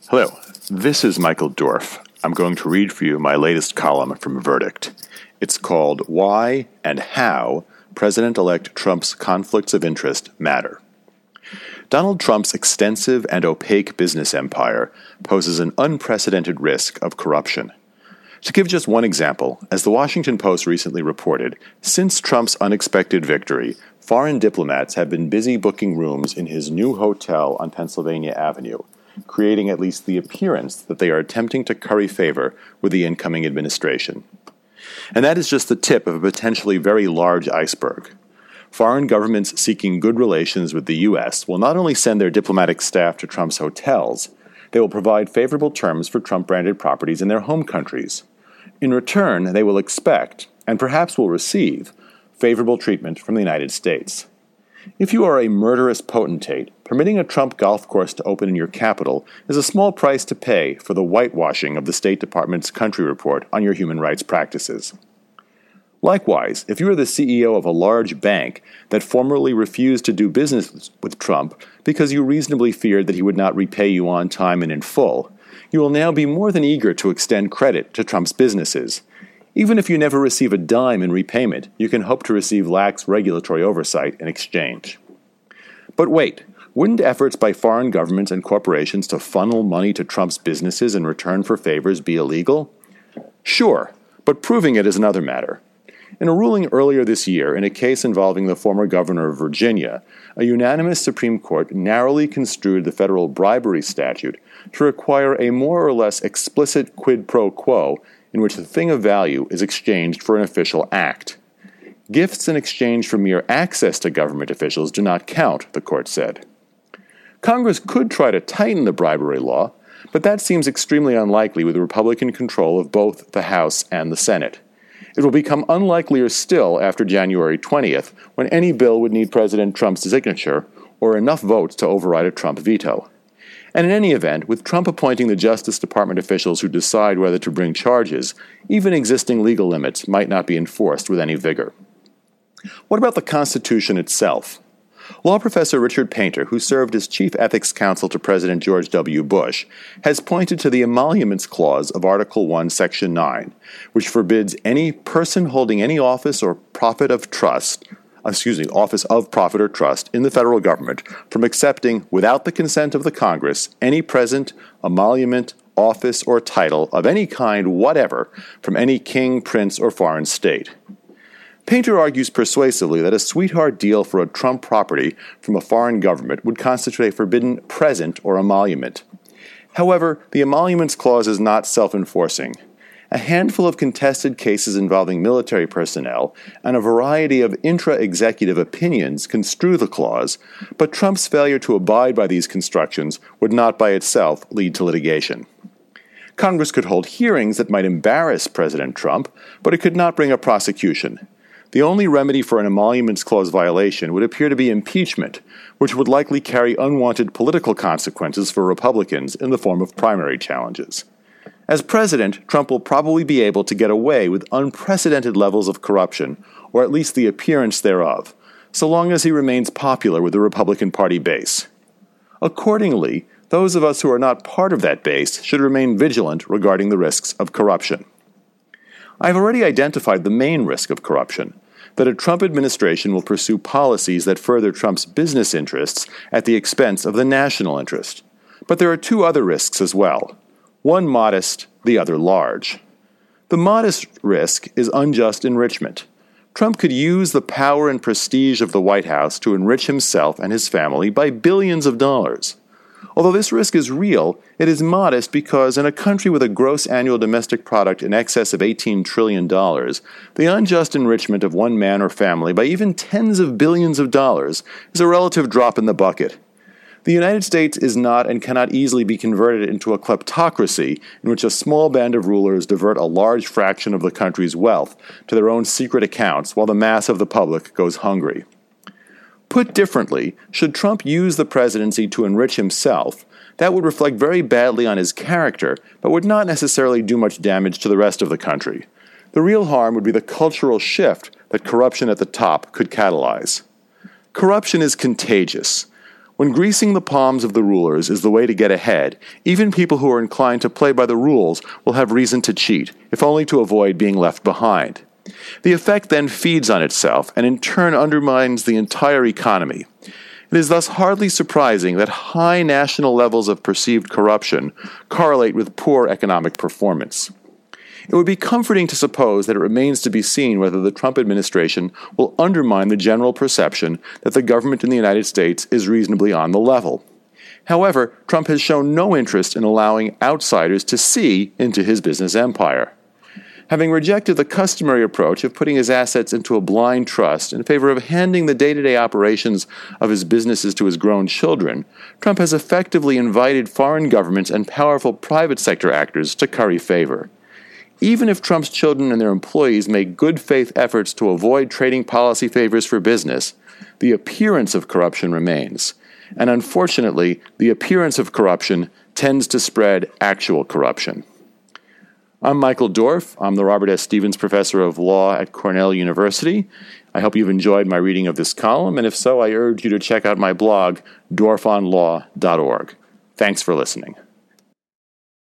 Hello, this is Michael Dorf. I'm going to read for you my latest column from Verdict. It's called Why and How President-elect Trump's Conflicts of Interest Matter. Donald Trump's extensive and opaque business empire poses an unprecedented risk of corruption. To give just one example, as the Washington Post recently reported, since Trump's unexpected victory, foreign diplomats have been busy booking rooms in his new hotel on Pennsylvania Avenue, creating at least the appearance that they are attempting to curry favor with the incoming administration. And that is just the tip of a potentially very large iceberg. Foreign governments seeking good relations with the U.S. will not only send their diplomatic staff to Trump's hotels, they will provide favorable terms for Trump-branded properties in their home countries. In return, they will expect, and perhaps will receive, favorable treatment from the United States. If you are a murderous potentate, permitting a Trump golf course to open in your capital is a small price to pay for the whitewashing of the State Department's country report on your human rights practices. Likewise, if you are the CEO of a large bank that formerly refused to do business with Trump because you reasonably feared that he would not repay you on time and in full, you will now be more than eager to extend credit to Trump's businesses. Even if you never receive a dime in repayment, you can hope to receive lax regulatory oversight in exchange. But wait, wouldn't efforts by foreign governments and corporations to funnel money to Trump's businesses in return for favors be illegal? Sure, but proving it is another matter. In a ruling earlier this year in a case involving the former governor of Virginia, a unanimous Supreme Court narrowly construed the federal bribery statute to require a more or less explicit quid pro quo in which the thing of value is exchanged for an official act. Gifts in exchange for mere access to government officials do not count, the court said. Congress could try to tighten the bribery law, but that seems extremely unlikely with Republican control of both the House and the Senate. It will become unlikelier still after January 20th, when any bill would need President Trump's signature or enough votes to override a Trump veto. And in any event, with Trump appointing the Justice Department officials who decide whether to bring charges, even existing legal limits might not be enforced with any vigor. What about the Constitution itself? Law professor Richard Painter, who served as chief ethics counsel to President George W. Bush, has pointed to the Emoluments Clause of Article 1, Section 9, which forbids any person holding any office of profit or trust in the federal government from accepting, without the consent of the Congress, any present, emolument, office, or title of any kind whatever from any king, prince, or foreign state. Painter argues persuasively that a sweetheart deal for a Trump property from a foreign government would constitute a forbidden present or emolument. However, the Emoluments Clause is not self-enforcing. A handful of contested cases involving military personnel and a variety of intra-executive opinions construe the clause, but Trump's failure to abide by these constructions would not by itself lead to litigation. Congress could hold hearings that might embarrass President Trump, but it could not bring a prosecution. The only remedy for an Emoluments Clause violation would appear to be impeachment, which would likely carry unwanted political consequences for Republicans in the form of primary challenges. As president, Trump will probably be able to get away with unprecedented levels of corruption, or at least the appearance thereof, so long as he remains popular with the Republican Party base. Accordingly, those of us who are not part of that base should remain vigilant regarding the risks of corruption. I've already identified the main risk of corruption, that a Trump administration will pursue policies that further Trump's business interests at the expense of the national interest. But there are two other risks as well. One modest, the other large. The modest risk is unjust enrichment. Trump could use the power and prestige of the White House to enrich himself and his family by billions of dollars. Although this risk is real, it is modest because in a country with a gross annual domestic product in excess of $18 trillion, the unjust enrichment of one man or family by even tens of billions of dollars is a relative drop in the bucket. The United States is not and cannot easily be converted into a kleptocracy in which a small band of rulers divert a large fraction of the country's wealth to their own secret accounts while the mass of the public goes hungry. Put differently, should Trump use the presidency to enrich himself, that would reflect very badly on his character, but would not necessarily do much damage to the rest of the country. The real harm would be the cultural shift that corruption at the top could catalyze. Corruption is contagious. When greasing the palms of the rulers is the way to get ahead, even people who are inclined to play by the rules will have reason to cheat, if only to avoid being left behind. The effect then feeds on itself and in turn undermines the entire economy. It is thus hardly surprising that high national levels of perceived corruption correlate with poor economic performance. It would be comforting to suppose that it remains to be seen whether the Trump administration will undermine the general perception that the government in the United States is reasonably on the level. However, Trump has shown no interest in allowing outsiders to see into his business empire. Having rejected the customary approach of putting his assets into a blind trust in favor of handing the day-to-day operations of his businesses to his grown children, Trump has effectively invited foreign governments and powerful private sector actors to curry favor. Even if Trump's children and their employees make good faith efforts to avoid trading policy favors for business, the appearance of corruption remains. And unfortunately, the appearance of corruption tends to spread actual corruption. I'm Michael Dorf. I'm the Robert S. Stevens Professor of Law at Cornell University. I hope you've enjoyed my reading of this column, and if so, I urge you to check out my blog, dorfonlaw.org. Thanks for listening.